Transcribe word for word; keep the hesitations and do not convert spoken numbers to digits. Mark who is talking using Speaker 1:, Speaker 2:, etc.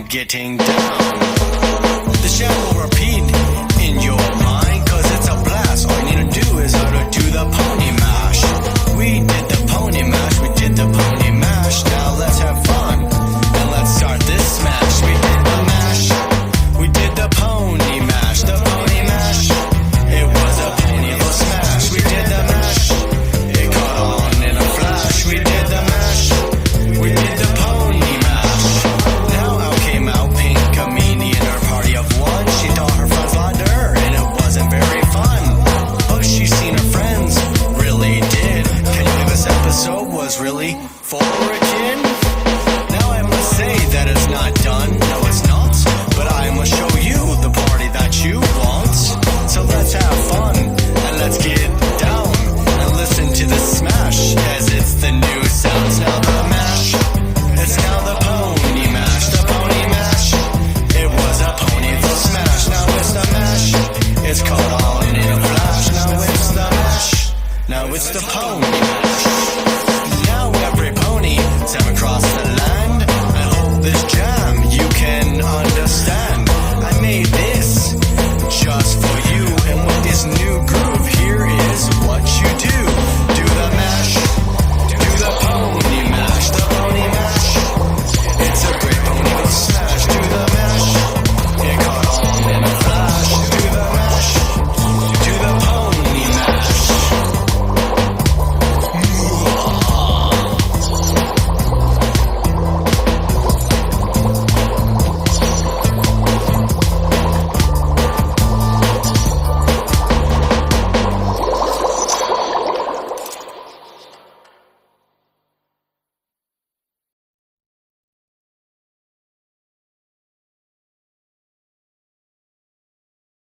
Speaker 1: getting down. The sham will repeat in your mind, cause it's a blast. All you need to do is how to do the pony mash. We did the pony mash, we did the pony mash. Now let's have fun, and let's start this smash. We did the mash, we did the pony mash, the pony mash. It was a ponyful smash. We did the mash, it caught on in a flash. We did the mash, we did the pony mash. Now out came out Pink, a meanie in her party of one. She thought her friends lied to her, and it wasn't very fun. But she seen her friends really did. Can you believe this episode was really for a kid? Now I must say that it's not done. No, it's not. But I must show you the party that you want. So let's have fun and let's get down and listen to the smash as it's the new sounds. Now the mash, it's now the pony mash, the pony mash. It was a ponyful smash. Now it's the mash, it's caught on in a flash. Now it's the mash, now it's the pony mash. Now every pony has across the land. I hope this jam